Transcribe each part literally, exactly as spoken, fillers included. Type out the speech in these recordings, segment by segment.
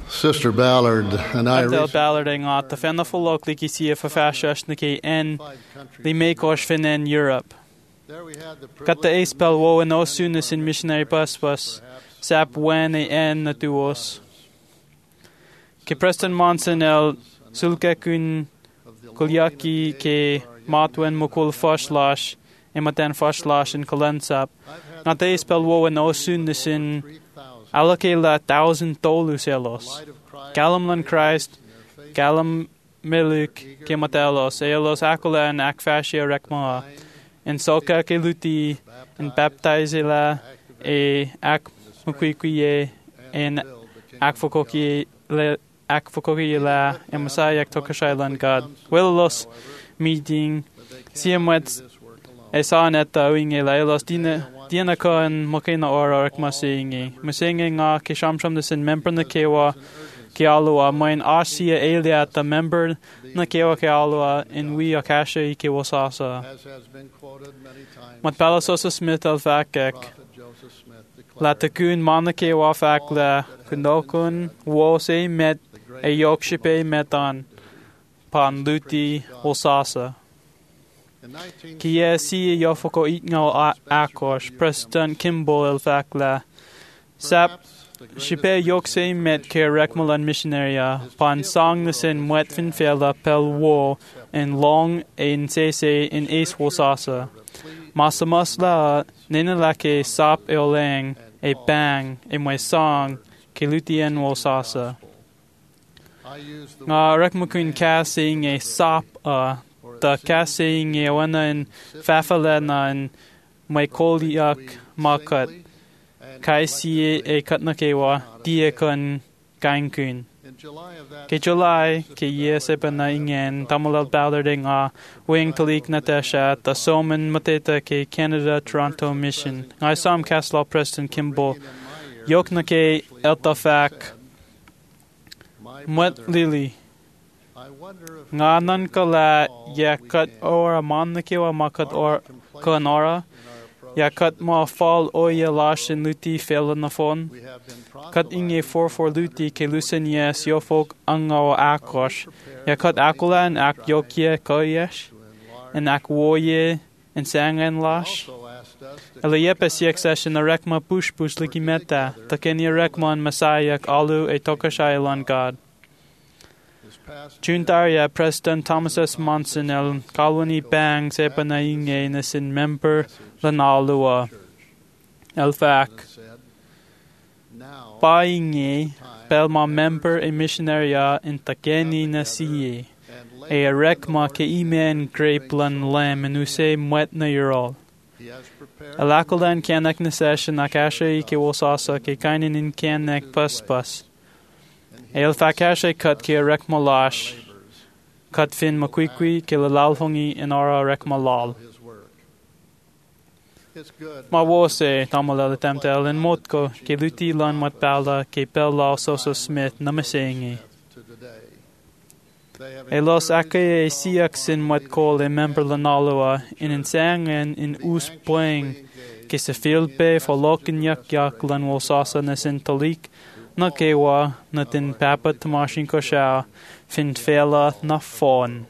Sister Ballard and I Adel Ballard ang at the fenna folok like isi fa fashish na kay en li makeosh fin in Europe. Kat the ace pel wo and no soonest in missionary paspas sap when a en na tuos. Ke Preston Monson el sulke kun kulyaki ke matwen mukul fashlash ematen fashlash in kolensap. Not the ace pel wo and no soonest in allocate la thousand tolus elos. Galam lan Christ, galam miluk kematelos, elos akula and akfashia rekma, and soka ke luti, and baptize la e ak mukwiye, and akfokoki akfokoki la, and Messiah tokashailan God. Willos meeting, siamwet esanet awing la elos dina. Diana ko an makina ora ak masingi. Masingi nga ke shamsham de sin member na kewa ke alua main asia elia at the member na kewa ke alua in we akasha ke wasasa. Mat palasosa Smith al fakek. La takun mana kewa fak la kunokun wo se met a yokshipe metan pan luti wasasa. Kia si yofoko itngal akos, Preston Kimball el fakla. Sap, shipe yokse met ke rekmalan missionaria, pan sang nasin mwet fin fela pel wo, en long en sese in ace wasasa. Masamasla, ninalake sap eolang, a bang, e my song, ke lutien wasasa. Nga rekmakun casing a sap a, the casing yawana in fafalena in my koliak makat kaisi e katnakewa diakon gankun. Ke July ke yesepana ingen tamalal ballarding a wing talik natasha ta soman mateta ke Canada Toronto mission. I saw him Castle Preston Kimball yoknake eltafak Mwet Lily. Nga nan kala yakat ora mannakewa makat or kanora yakat ma fall oya lash in luti fell na phone kat inge four four luti ke lusen yes yo folk angaw akosh yakat akula and ak yokye koyesh and ak woye and sangan lash Eliepes yek session a rekma push push liki meta takeni rekma and messiah alu e tokashailan God. Juntaria Preston Thomas S. Monson el Kalwani Bang Sepanainge Nasin member Lanalua El Fak Painge Belma member a missionaria in Takeni Nasiye a rekma ke imen grapelan lam and use mwet na yurol. Alakolan kanak nasession akasha ke wasasa ke kainin in kanak paspas. El fakashe cut ke rekmalash, cut fin makwikwi ke lalhongi in ara rekmalal. Ma wose tamalala temtel in motko ke luti lan matbalda ke pella soso Smith namasengi. Elos ake e siaksin matkol e member lanalua in insangen in us poing ke se filpe folokin yak yak lan wosasa nasin talik. Na kewa na tin papa tamashin ko siya fin fela na phone.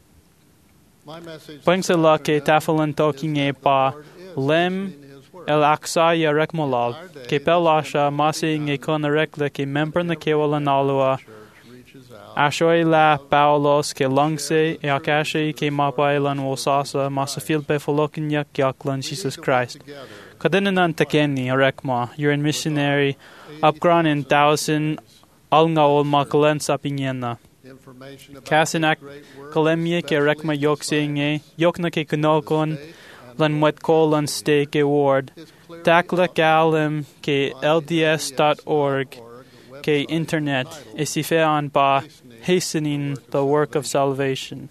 Pang sila ke tafalan talking e pa lem el aksaya rekmalal ke pelasha masing e konarekla ke member na kewa lanalua ashoy la paulos ke langse e akashe ke mapailan wosasa masafil pe folokin yak yaklan Jesus Christ. Kadinan takeni arekma you're in missionary upgran in thousand alngaol makalen sapinyena. Kasinak kalemye ke rekma yoksenge yokna ke kunokon lan mwet kolan stay ke ward takla kalem ke L D S dot org ke internet esifean ba hastening the work of salvation.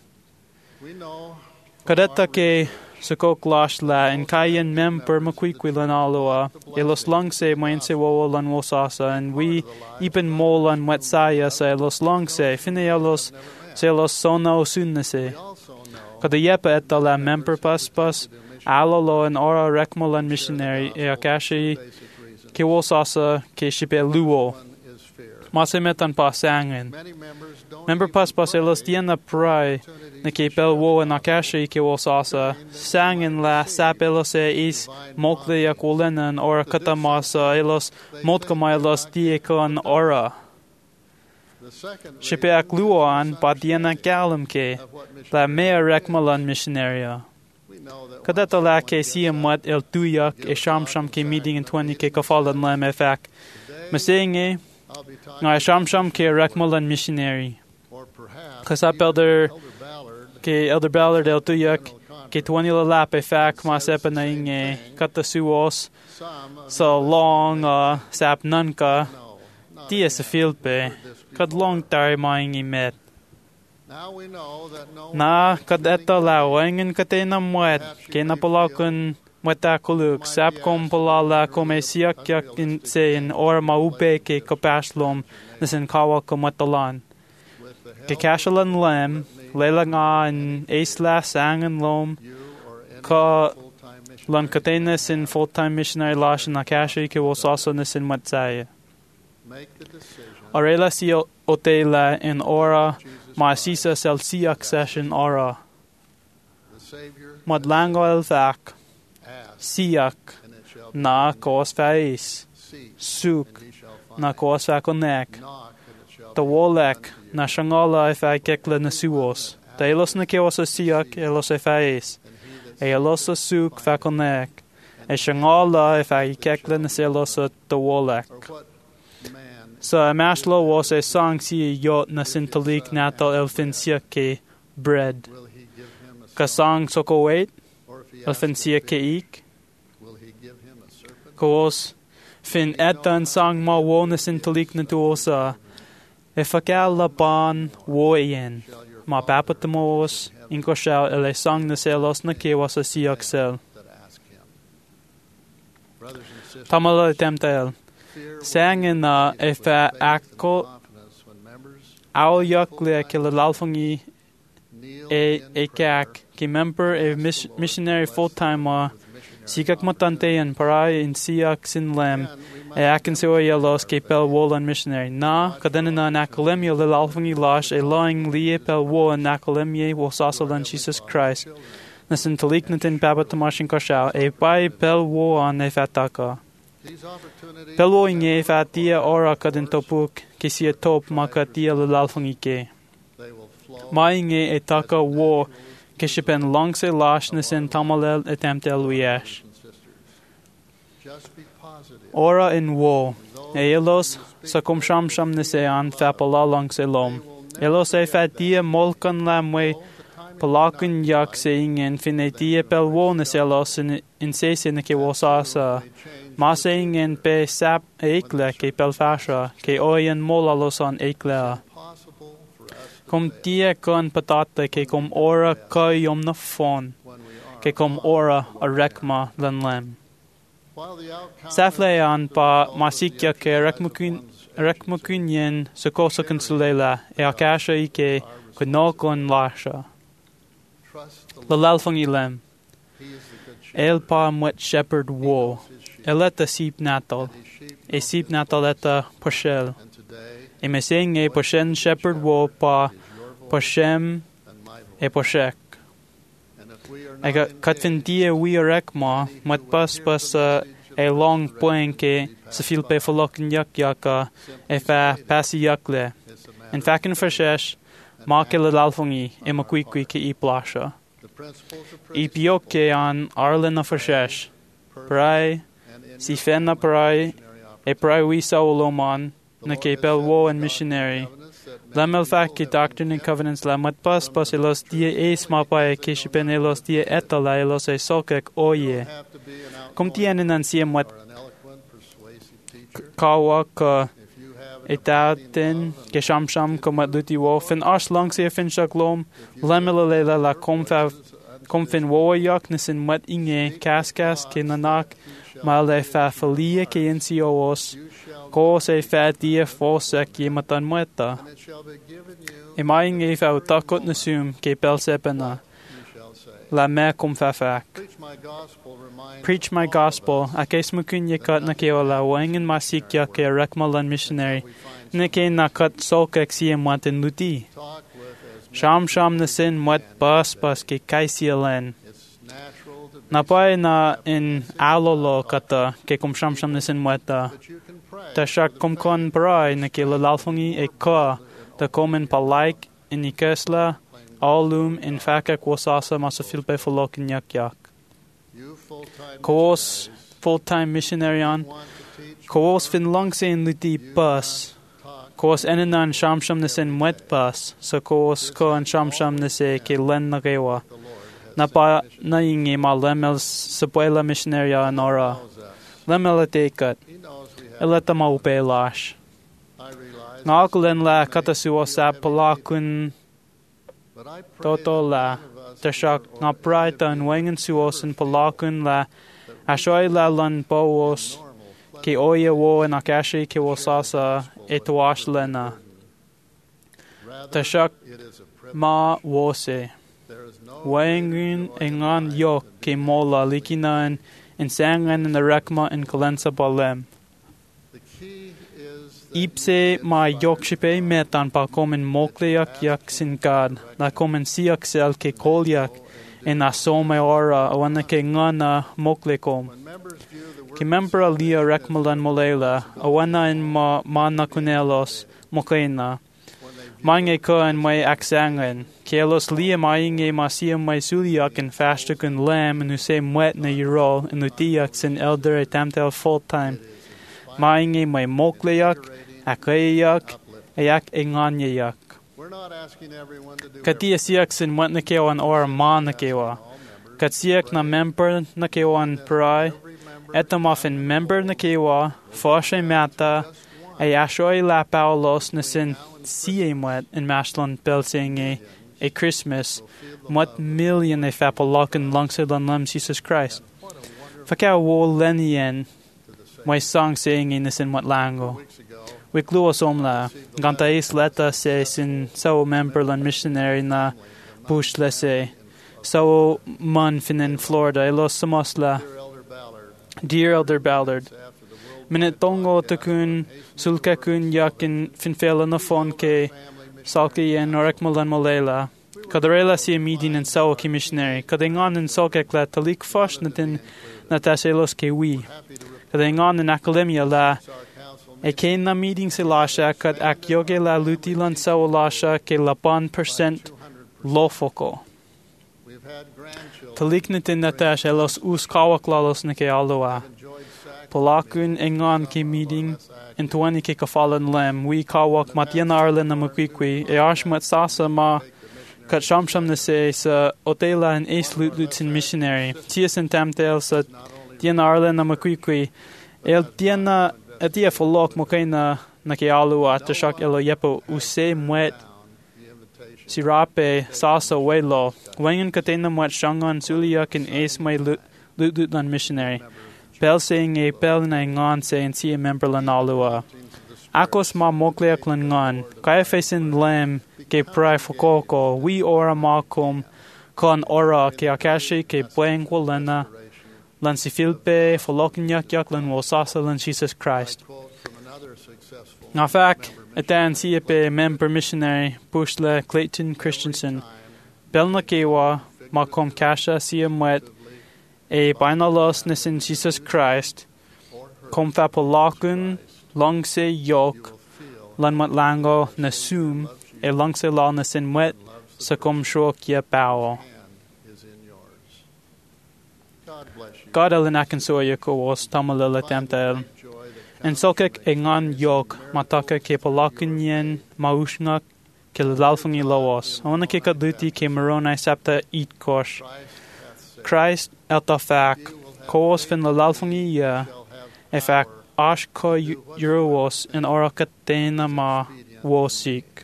Kadeta ke Sukok lash la in kayen member makwikwilan aloa, elos langse mainse wolan wosasa, and we ipen molan wetsaya sa elos langse, finealos se los sono sunnese. Kada yepa etta la member paspas, alolo and ora rekmolan missionary e akashi ke wosasa ke shipe luo. Masa metan pa sangen. Member pas pas elos diana prai na ke pel wo na kashi ke wo sasa sangen la sap elos e is mokle ya kolenan or kata masa elos motkama elos diekon ora. Shipe ak luan pa diana galam ke la mea rekmalan missionaria. Kadata la ke siam mat el tuyak e sham sham ke meeting in twenty ke kafalan lam efak. Masenge nga sham sham ke rekmalan missionary. Kasap elder ke elder Ballard el tuyak ke twenty la lap efak mas epanang e kata suos so long uh, sap nanka dia sa field pe kad long tar maing i met. Na kad eta lawangin katena mwet ke na palakun mweta kuluk sap kom palala kom e siyak yak in se in or maupe ke kapashlom nasin kawa kumatalan. Ke kashalan lem lela nga in aisla sangan lom ka lan katena sin full-time missionary lash na kashi ke wosaso nasin matsaya. Arela si otela in ora ma sisa sel siak session ora. Madlango el thak siak na kos fais suk na kos fakonek the wolek na shangala if I kekla na suos the elos na keos siak elos fais elos suk fakonek e shangala if I kekla na selos the wolek. So a mashlo was a song si yot na sintalik natal elfin siya ke bread. Ka song soko wait elfin siya ke ik. Kos fin etan song ma wo na sintalik na tuosa. E fakal la ban wo yen. Ma papatamos in koshal ele song na selos na ke was a siyak sel. Tamala temtel. Sangen na efa akko au yakle ke lalfangi e e kak ke member e missionary full time ma sikak matante en parai in siak sin lem e akin se o yelos ke pel wolan missionary na kadena na nakolemia le lalfangi lash e lying lie pel wo nakolemia wo sasalan Jesus Christ nasin taliknatin babatamashin koshal e pai pel wo an e fataka. Pelo inye fatia ora kadin topuk kisia top makatia lalfangike. Mainge e taka wo kishipen longse lashnesen tamalel etemtel wiash. Ora in wo elos sakum sham sham nesean fapala longse lom. Elos e fatia molkan lamwe palakun yak seingen finetia pel wo neselos in in sesen ke wosasa. Masingen pe sap eikle ke pelfasha ke oyen molalosan eikle. Kom tie kon patata ke kom ora ka yom na fon ke kom ora a rekma lan lem. Saflean pa masikya ke rekmukun rekmukunyen sukosa konsulela e akasha ike kunokon lasha. Lalalfang ilem. El pa mwet shepherd wo. Eleta sip natal, e sip natal eta poshel. E meseng e poshen shepherd wo pa poshem e poshek. E katfin die wi rekma, mat pas pas e long poen ke se filpe falokin yak yaka e fa pasi yakle. En fakin forshesh, ma ke lalfungi e makwikwi ke i plasha. I pioke an arlen a forshesh. Prai, si fenna prai, e prai wi sauloman, na ke pel wo and missionary. Lamel fak ke doctrine and covenants la mat pas pas elos die eis mapa e keshipen elos die etala elos e sokek oye. Kom tienen an siem wat kawa ka etaten ke sham sham komat luti wo fin ars lang se fin shaklom lamel lela la komfa komfin wo yak nesin mat inge kaskas ke nanak mal e fa falia ke ncoos ko se fa die fosek ye matan meta e mai nge fa takot nasum ke pel sepena la me kum fafak. Preach my gospel, a kes mukun yekat na keola, wangin masikya ke rekmalan missionary, ne ke na kat solkek siem watin luti. Sham sham na sin wat bas bas ke kaisialen. Na pai na in alolo kata ke kum sham sham na sin wata. Ta shak kum kon prai na ke lalfungi e ka, ta komen palaik in ikesla, alum in fakak wasasa masafilpe folokin yak yak. Koos full-time missionary on. Koos fin langse in liti bus. Koos enenan sham sham na sin wet bus. So koos ko an sham sham na se ke len na gewa. Na pa na ingi ma lemel sabuela missionary an ora. Lemel at ekat. Eleta ma upe lash. Na akulen la katasuo sa palakun toto la. Tashak nga praita an wangan suos an palakun la. Ashoy la lan bawos. Ke oya wo an akashi ke wasasa etuash lena. Tashak ma wose. Wangan engan yok ke mola likinan in sangan in the rekma in kalensa balem. Ipse ma yokshipe metan pa komen mokleyak yak sin God, la komen siyak sel ke kolyak en asome ora awana ke ngana moklekom. Ke membra lia rekmalan molela awana in ma mana kunelos mokena. Mange ko en mai aksangen, kelos lia mainge ma siya mai suliyak en fastukun lam en use mwet na yirol en utiyak sin elder etamtel full time. Mainge mai mokleyak, akayak, ayak enganyayak. Katia siyak sin mwet na kewan or ma na kewa. Kat siyak na member na kewan prai, etamafin member na kewa, foshe mata, ayashoy la paulos na sin siye mwet in mashlan belsinge a Christmas, mwet million e fapalokan langsilan lam Jesus Christ. Fakaw wo lenien, my song saying in this in what lango. We kluos omla, ganta is leta se sin so member lan missionary na bush lese, so man fin in Florida, elos samosla, dear Elder Ballard. Minute tongo takun, sulka kun yakin finfela na phone ke, salki yen orekmalan molela. Kadarela si a meeting in sao ki missionary, kadingan in solkek la talik fosh natin nataselos ke we. Kadingan in academia la, e kain na meeting si lasha kad ak yoge la lutilan sao lasha ke lapan percent lofoko. Talik natin nataselos us kawak lalos na ke aloa. Palakun engan ki meeting in twenty ke kafalan lem, we kawak matyan arlen na makwikwi, e ashmat sasa ma kat shamsham na se sa otela en ace lutlutin missionary. Tias en tamtel sa tian arlen na makwikwi, el tiana atia folok mokaina na ke alua tashak elo yepo use mwet sirape sasa welo. Wangan katena mwet shangan suliyak en ace may lutlutlan missionary. Pel saying a pel na ngan se en siya member lan alua. Akos ma mokleak lan ngan, kaya facing lem ke prai fokoko, we ora makum kon ora ke akashi ke bueng walena lan si filpe folokinyak yak lan wasasa lan Jesus Christ. Na fak, etan siya pe member missionary pushle Clayton Christensen. Bel na kewa makum kasha siya mwet e bainalos nisin Jesus Christ, kom fapalakun, langse yok, lan matlango nasum, e langse la nisin mwet, sa kom shok ye bao. God elinakan soya ko was tamalila temtel. En sokek e ngan yok, mataka ke palakun yen, maushngak, ke lalfungi lawas. Ona ke kaduti ke maronai sapta eat kosh. Christ elta fak, koos fin la lalfungi ya, e fak ash ko euros in orakatena ma wosik.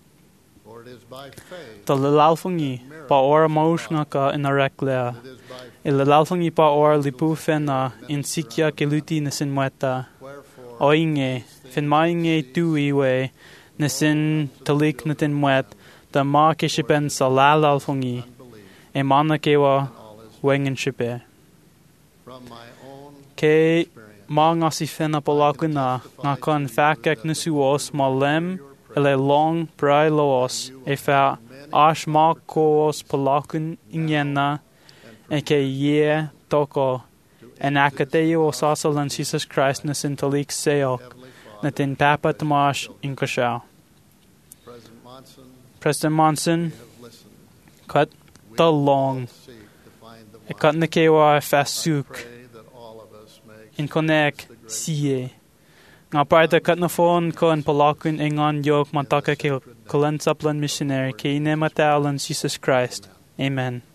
Ta la lalfungi pa ora maushna ka in areklea. E la lalfungi pa ora lipu fena in sikya ke luti nasin mweta. Oinge, fin mainge tuiwe, nasin talik natin mwet, ta ma kishipen sa la lalfungi. e mana kewa wengen shipe. Ke ma ngasi fena polakuna nga kon fakek nisuos ma lem ele long brai loos e fa ash ma koos polakun inyena e ke ye toko en akateo sasalan Jesus Christ na sintalik seok na tin papa Tomash in Kashao. President Monson cut the long e cut na kewa fasuk in konek siye nga parta kat na phone ko an palakun ingon yok mataka ke kolensaplan missionary ke ne matalan Jesus Christ. Amen.